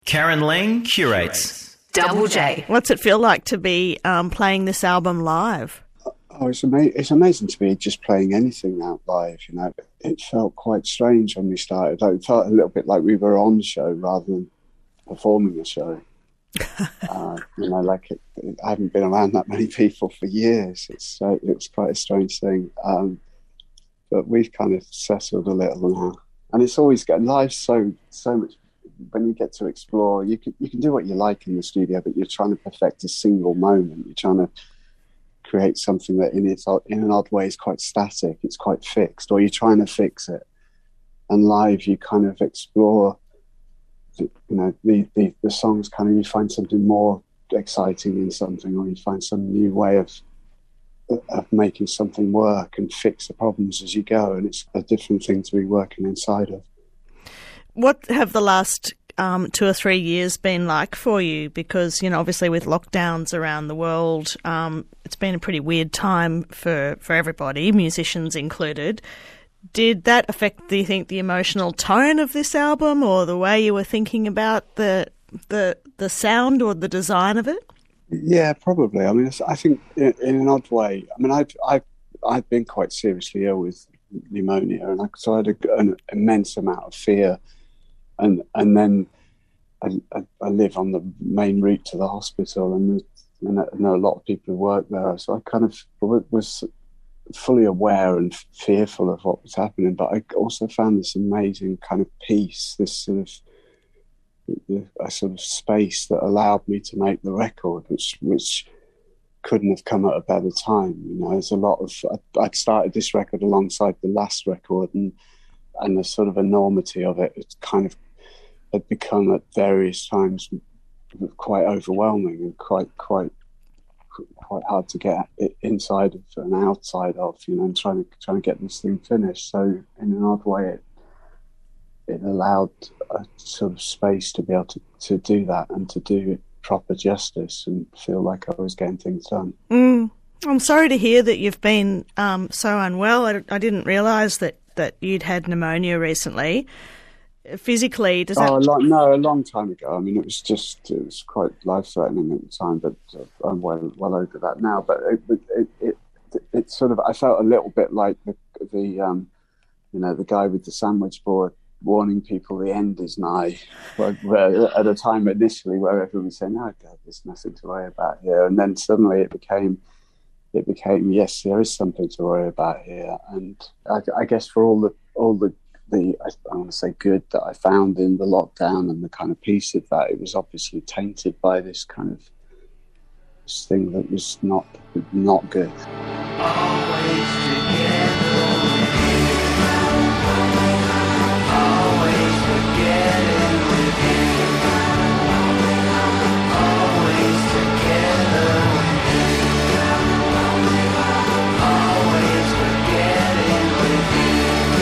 Karen Lang curates. Double J. What's it feel like to be playing this album live? Oh, it's amazing to be just playing anything out live, you know. It felt quite strange when we started. It felt a little bit like we were on show rather than performing a show. You know, like I haven't been around that many people for years. It's quite a strange thing. But we've kind of settled a little now. And it's always good. Live's so much. When you get to explore, you can do what you like in the studio, but you're trying to perfect a single moment. You're trying to create something that in an odd way is quite static. It's quite fixed, or you're trying to fix it. And live, you kind of explore, you know, the songs kind of, you find something more exciting in something, or you find some new way of making something work and fix the problems as you go. And it's a different thing to be working inside of. What have the last 2 or 3 years been like for you? Because, you know, obviously with lockdowns around the world, it's been a pretty weird time for everybody, musicians included. Did that affect, do you think, the emotional tone of this album, or the way you were thinking about the sound or the design of it? Yeah, probably. I mean, I think in an odd way. I mean, I've been quite seriously ill with pneumonia, and so I had an immense amount of fear. And then I live on the main route to the hospital, and I know a lot of people who work there. So I kind of was fully aware and fearful of what was happening. But I also found this amazing kind of peace, this sort of space that allowed me to make the record, which couldn't have come at a better time. You know, there's a lot of. I'd started this record alongside the last record, and the sort of enormity of it, it's kind of had become at various times quite overwhelming and quite hard to get inside of and outside of, you know, and trying to get this thing finished. So in an odd way, it allowed a sort of space to be able to do that and to do it proper justice and feel like I was getting things done. I'm sorry to hear that you've been so unwell. I didn't realise that you'd had pneumonia recently. Physically, does that... a long time ago. I mean, it was quite life-threatening at the time, but I'm well over that now. But it sort of, I felt a little bit like the guy with the sandwich board warning people the end is nigh, where at a time initially where everyone was saying, "Oh God, there's nothing to worry about here," and then suddenly it became, yes, there is something to worry about here. And I guess for all the I want to say good that I found in the lockdown and the kind of piece of that, it was obviously tainted by this kind of this thing that was not good. Always together, always forgetting with you, always together with you, always forgetting with you.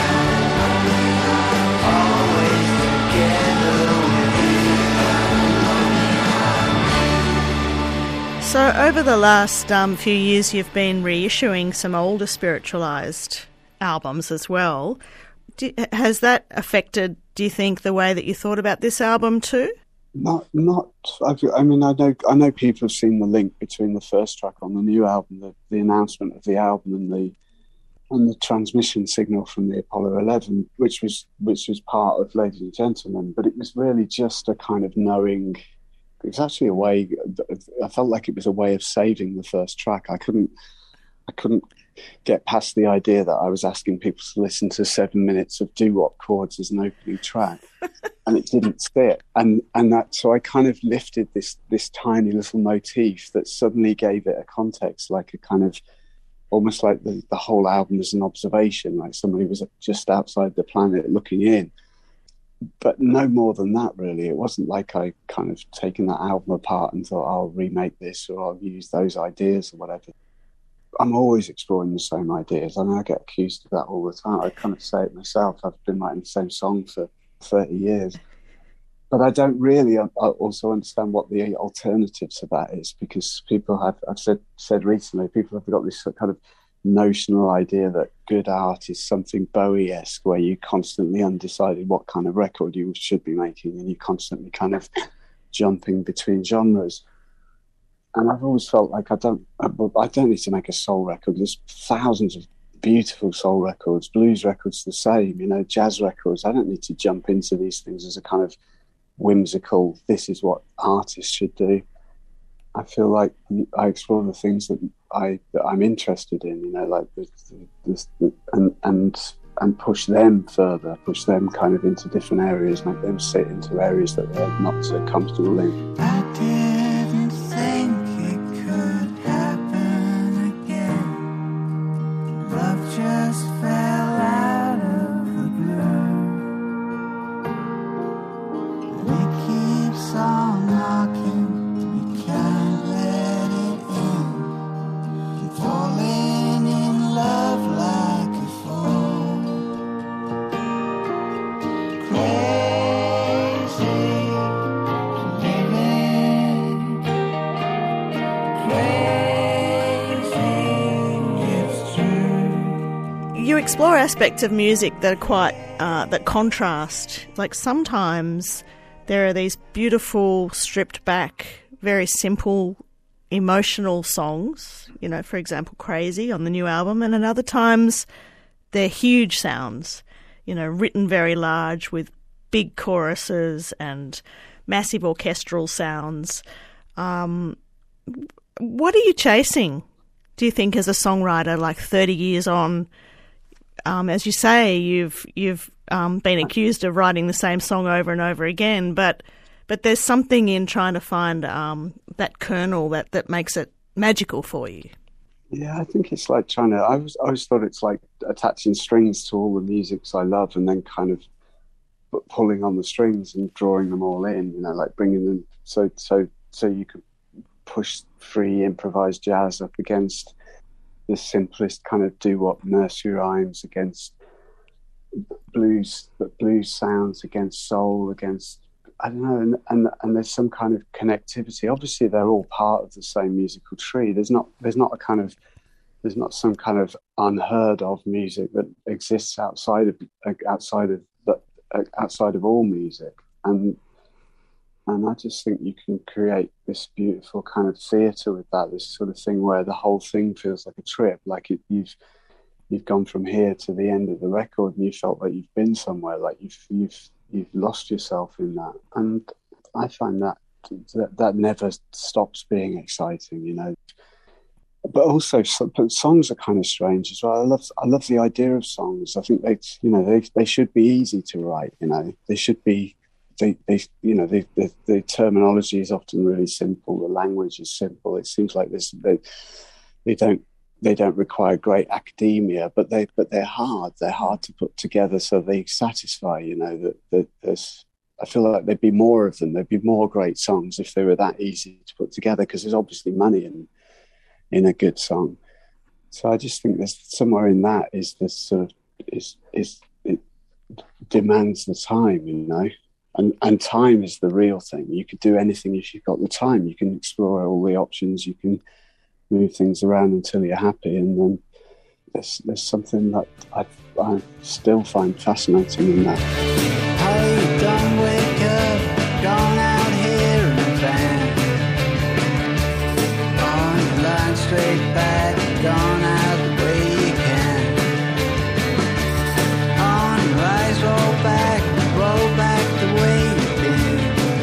So over the last few years, you've been reissuing some older spiritualised albums as well. Has that affected, do you think, the way that you thought about this album too? Not. I mean, I know people have seen the link between the first track on the new album, the announcement of the album, and the transmission signal from the Apollo 11, which was part of Ladies and Gentlemen. But it was really just a kind of knowing. It was actually a way. I felt like it was a way of saving the first track. I couldn't get past the idea that I was asking people to listen to 7 minutes of doo-wop chords as an opening track, and it didn't fit. And that, so I kind of lifted this tiny little motif that suddenly gave it a context, like a kind of almost like the whole album was an observation, like somebody was just outside the planet looking in. But no more than that, really. It wasn't like I kind of taken that album apart and thought, I'll remake this or I'll use those ideas or whatever. I'm always exploring the same ideas. I mean, I get accused of that all the time. I kind of say it myself. I've been writing the same song for 30 years. But I don't really also understand what the alternative to that is, because people have, I've said recently, people have got this kind of notional idea that good art is something Bowie-esque, where you're constantly undecided what kind of record you should be making, and you constantly kind of jumping between genres. And I've always felt like I don't need to make a soul record. There's thousands of beautiful soul records, blues records the same, jazz records. I don't need to jump into these things as a kind of whimsical, this is what artists should do. I feel like I explore the things that I'm interested in, like and push them further, push them kind of into different areas, make them sit into areas that they're not so comfortable in. I didn't think it could happen again. Love just fell out of the blue. It keeps on knocking. We can't let it in. I'm falling in love like a fool. Crazy, living. Crazy, it's true. You explore aspects of music that are quite that contrast. Like sometimes there are these beautiful, stripped back, very simple, emotional songs. For example, "Crazy" on the new album, and at other times they're huge sounds. Written very large with big choruses and massive orchestral sounds. What are you chasing, do you think, as a songwriter, like 30 years on? As you say, you've been accused of writing the same song over and over again, but there's something in trying to find that kernel that makes it magical for you. Yeah, I think it's like trying to. I always thought it's like attaching strings to all the musics I love, and then kind of pulling on the strings and drawing them all in. Like bringing them so you could push free improvised jazz up against the simplest kind of doo-wop nursery rhymes, against blues sounds, against soul, against I don't know, and there's some kind of connectivity. Obviously, they're all part of the same musical tree. There's not some kind of unheard of music that exists outside of all music. And I just think you can create this beautiful kind of theatre with that. This sort of thing where the whole thing feels like a trip, like you've gone from here to the end of the record, and you felt like you've been somewhere, like you've lost yourself in that. And I find that never stops being exciting, But also, songs are kind of strange as well. I love the idea of songs. I think they should be easy to write. They should be. The terminology is often really simple. The language is simple. It seems like they don't require great academia, but they're hard. They're hard to put together so they satisfy. That there's. I feel like there'd be more of them. There'd be more great songs if they were that easy to put together, because there's obviously money in a good song. So I just think there's somewhere in that is this sort of it demands the time, and time is the real thing. You could do anything if you've got the time. You can explore all the options. You can move things around until you're happy, and then there's something that I still find fascinating in that. Hey, don't wake up, gone out here in the van. On the line straight back, gone out the way you can. On the rise, roll back the way you've been.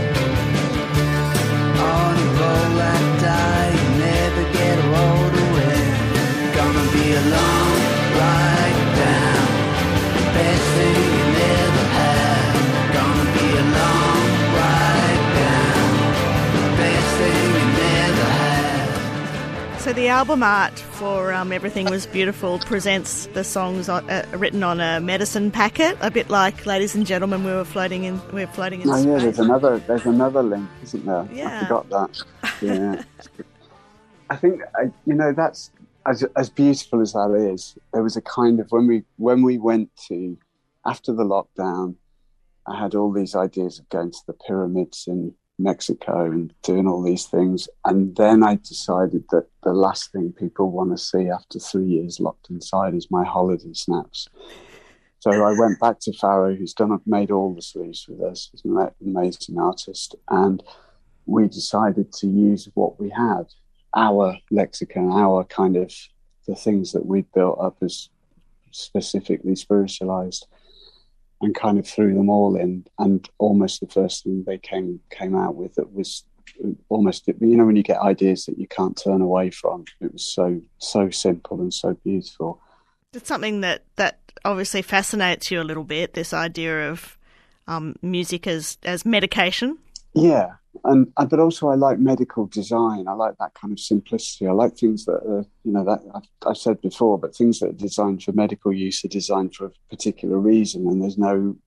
On the roll that die, you never get a roll to win. Gonna be a long ride down, best thing you never had. Gonna be a long ride down, best thing you never had. So the album art for Everything Was Beautiful presents the songs written on a medicine packet, a bit like Ladies and Gentlemen, We're floating in Oh yeah, space. there's another link, isn't there? Yeah. I forgot that. Yeah. I think that's as beautiful as that is. There was a kind of when we went to, after the lockdown, I had all these ideas of going to the pyramids in Mexico and doing all these things, and then I decided that the last thing people want to see after 3 years locked inside is my holiday snaps. So I went back to Faro, who's made all the sleeves with us. He's an amazing artist, and we decided to use what we had, our lexicon, our kind of the things that we'd built up as specifically spiritualized, and kind of threw them all in. And almost the first thing they came out with that was almost, you know, when you get ideas that you can't turn away from, it was so simple and so beautiful. It's something that obviously fascinates you a little bit, this idea of music as medication. Yeah, but also I like medical design. I like that kind of simplicity. I like things that are, you know, that I've said before, but things that are designed for medical use are designed for a particular reason, and there's no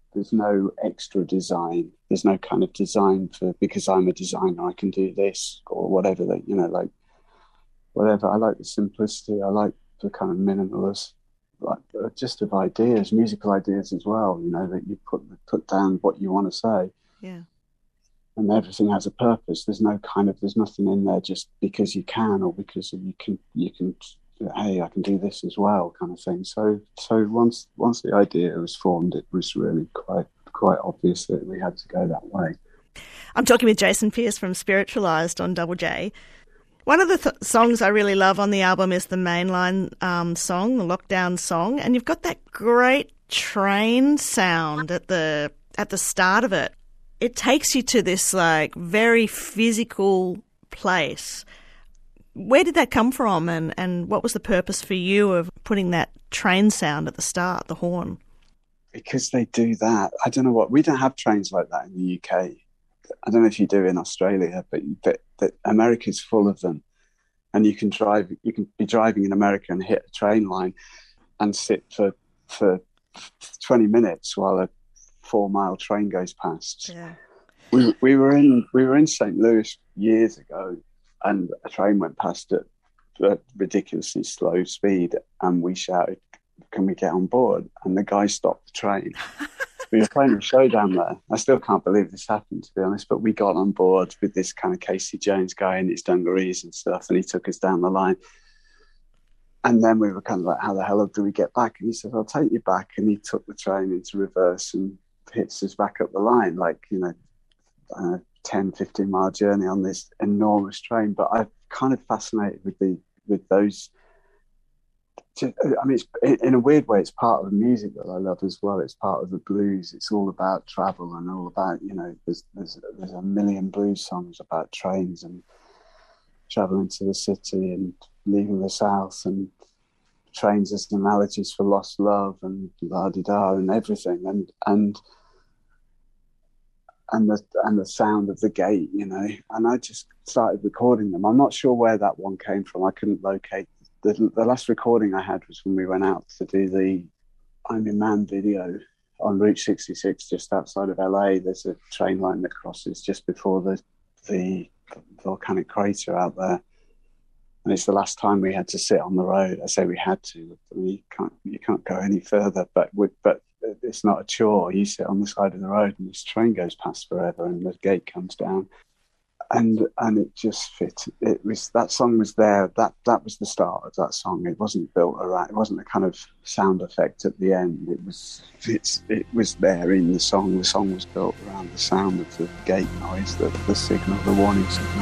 extra design. There's no kind of design for, because I'm a designer, I can do this or whatever. That, you know, like whatever. I like the simplicity. I like the kind of minimalist, like just of ideas, musical ideas as well. You know, that you put down what you want to say. Yeah. And everything has a purpose. There's nothing in there just because you can, or because you can. Hey, I can do this as well, kind of thing. So once the idea was formed, it was really quite obvious that we had to go that way. I'm talking with Jason Pearce from Spiritualized on Double J. One of the songs I really love on the album is the mainline song, the Lockdown song, and you've got that great train sound at the start of it. It takes you to this like very physical place. Where did that come from, and what was the purpose for you of putting that train sound at the start, the horn? Because they do that. I don't know what. We don't have trains like that in the UK. I don't know if you do in Australia, but America's full of them. And you can be driving in America and hit a train line and sit for 20 minutes while a 4-mile train goes past. Yeah. We were in St. Louis years ago, and a train went past at a ridiculously slow speed, and we shouted, "Can we get on board?" And the guy stopped the train. We were playing a show down there. I still can't believe this happened, to be honest, but we got on board with this kind of Casey Jones guy in his dungarees and stuff, and he took us down the line. And then we were kind of like, how the hell do we get back? And he said, "I'll take you back." And he took the train into reverse and hits us back up the line, like, you know, 10, 15-mile journey on this enormous train. But I'm kind of fascinated with those. I mean, it's, in a weird way, it's part of the music that I love as well. It's part of the blues. It's all about travel and all about, you know, there's a million blues songs about trains and traveling to the city and leaving the South, and trains as analogies for lost love and la-di-da and everything. And the sound of the gate, you know. And I just started recording them. I'm not sure where that one came from. I couldn't locate. The last recording I had was when we went out to do the I'm Your Man video on Route 66 just outside of LA. There's a train line that crosses just before the volcanic crater out there. And it's the last time we had to sit on the road. I say we had to. I mean, you can't go any further, but it's not a chore. You sit on the side of the road and this train goes past forever and the gate comes down. And it just fit. It was, that song was there. That was the start of that song. It wasn't built around. It wasn't a kind of sound effect at the end. It was there in the song. The song was built around the sound of the gate noise, the signal, the warning signal.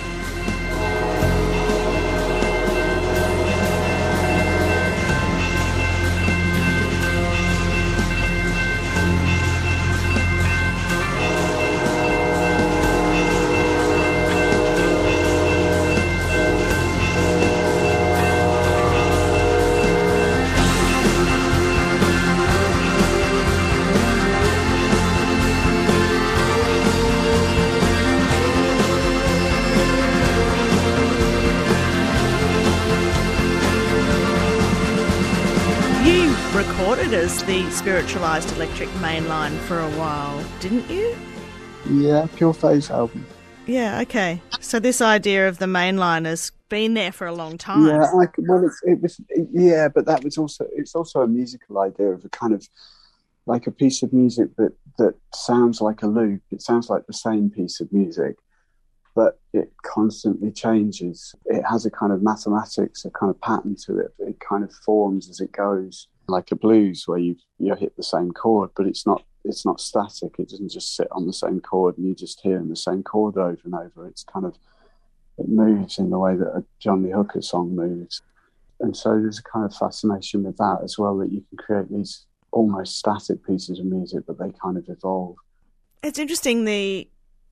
Recorded as the Spiritualized Electric Mainline for a while, didn't you? Yeah, Pure Phase album. Yeah, okay. So this idea of the mainline has been there for a long time. Yeah, but that was it's also a musical idea of a kind of like a piece of music that sounds like a loop. It sounds like the same piece of music, but it constantly changes. It has a kind of mathematics, a kind of pattern to it. It kind of forms as it goes, like a blues where you hit the same chord, but it's not it's not static. It doesn't just sit on the same chord and you're just hearing the same chord over and over. It's kind of, it moves in the way that a John Lee Hooker song moves. And so there's a kind of fascination with that as well, that you can create these almost static pieces of music, but they kind of evolve. It's interesting, the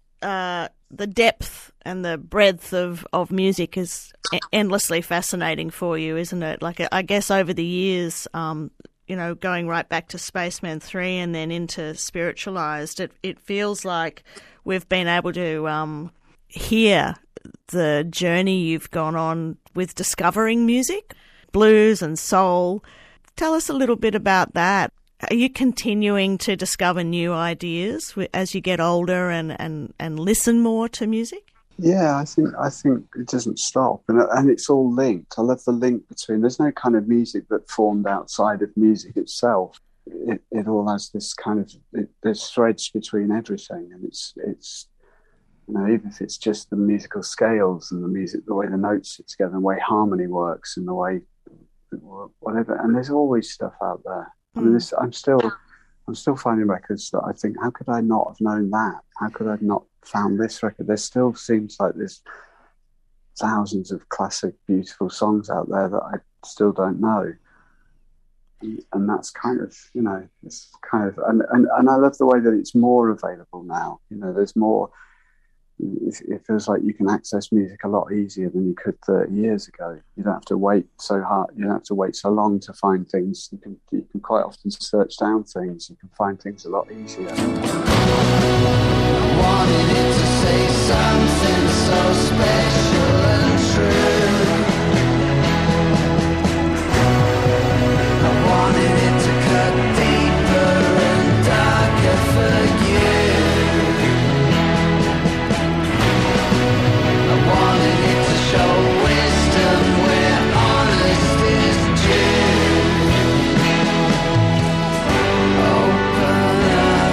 depth and the breadth of music is endlessly fascinating for you, isn't it? Like, I guess over the years, going right back to Spaceman 3 and then into Spiritualized, it feels like we've been able to hear the journey you've gone on with discovering music, blues and soul. Tell us a little bit about that. Are you continuing to discover new ideas as you get older and listen more to music? Yeah, I think it doesn't stop, and it's all linked. I love the link between. There's no kind of music that formed outside of music itself. It all has this kind of. There's threads between everything, and it's even if it's just the musical scales and the music, the way the notes sit together, the way harmony works, and the way whatever. And there's always stuff out there. I mean, I'm still finding records that I think, how could I not have known that? How could I have not found this record? There still seems like there's thousands of classic, beautiful songs out there that I still don't know. And that's kind of, it's kind of, and I love the way that it's more available now. There's more. It feels like you can access music a lot easier than you could 30 years ago. You don't have to wait so hard. You don't have to wait so long to find things. You can quite often search down things. You can find things a lot easier. I wanted it to say something so special and true. I wanted it to cut deeper and darker for you. I wanted it to show wisdom where honest is due. Open up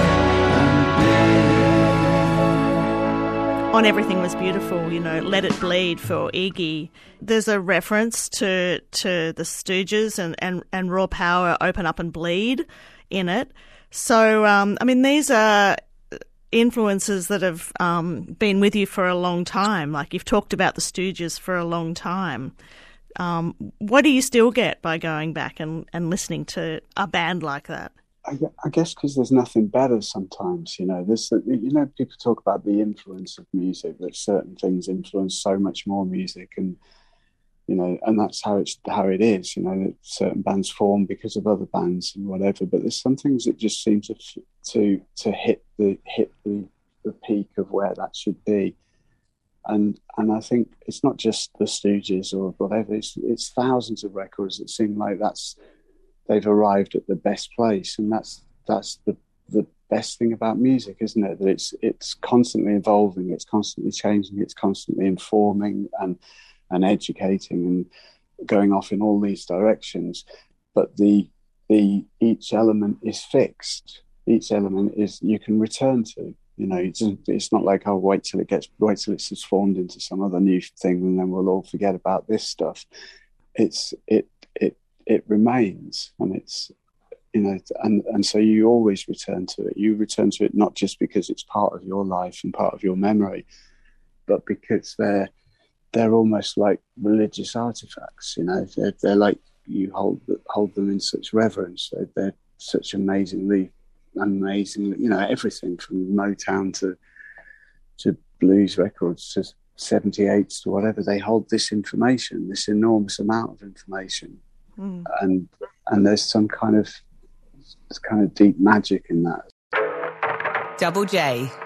and be. On Everything Was Beautiful, Let It Bleed for Iggy. There's a reference to the Stooges and Raw Power, Open Up and Bleed in it. So, these are influences that have been with you for a long time. Like, you've talked about the Stooges for a long time. What do you still get by going back and listening to a band like that? I guess because there's nothing better sometimes, There's, people talk about the influence of music, that certain things influence so much more music, and and that's how it is. That certain bands form because of other bands and whatever. But there's some things that just seem to hit the peak of where that should be. And I think it's not just the Stooges or whatever. It's thousands of records that seem like they've arrived at the best place, and that's the best thing about music, isn't it? That it's constantly evolving, it's constantly changing, it's constantly informing and educating and going off in all these directions. But the each element is fixed. Each element is you can return to. It's not like, wait till it's just formed into some other new thing and then we'll all forget about this stuff. It remains, and it's and so you always return to it. You return to it not just because it's part of your life and part of your memory, but because they're almost like religious artifacts. They're like, you hold them in such reverence. They're such amazing, everything from Motown to blues records to 78s to whatever. They hold this information, this enormous amount of information. And there's some kind of deep magic in that. Double J